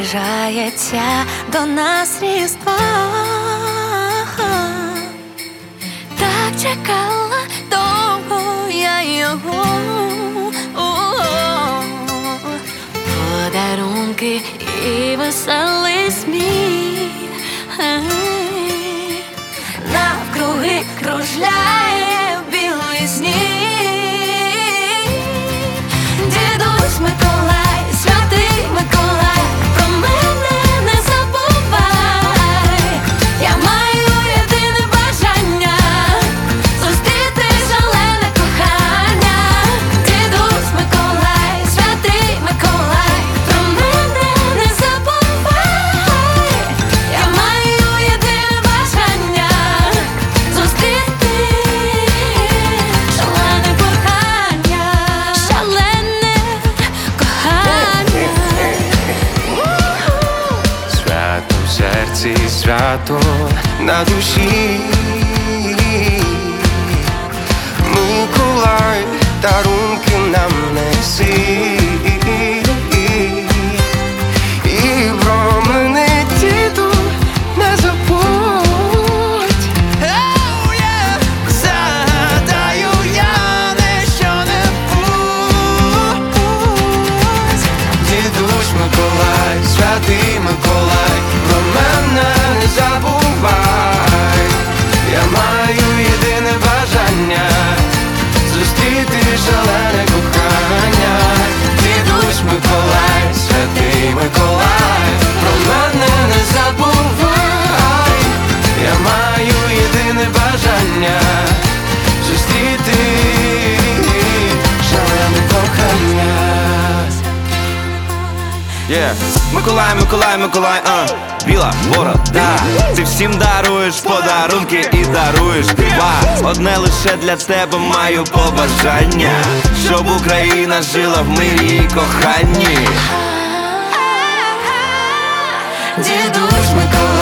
наближається до нас Різдво. Так чекала довго я його. Подарунки і веселий сміх. Навкруги кружляє білий сніг. Дідусь Миколай, святий Миколай, про мене не забувай. Я маю єдине бажання зустріти шалене кохання. Дідусь Миколай, святий Миколай, про мене не забувай. Я маю єдине бажання зустріти шалене кохання. Шалене кохання. Свято в серці, свято на душі. Миколай, дарунки нам неси. І про мене, діду, не забудь. Загадаю я що-небудь. Дідусь Миколай, святий Миколай, про мене не забувай. Я маю єдине бажання зустріти шалене кохання. Дідусь Миколай, святий Миколай, про мене не забувай. Я маю єдине бажання зустріти шалене кохання. Миколай, Миколай, Миколай, біла борода. Ти всім даруєш подарунки і даруєш дива. Одне лише для тебе маю побажання, щоб Україна жила в мирі і коханні. Дідусь Миколай.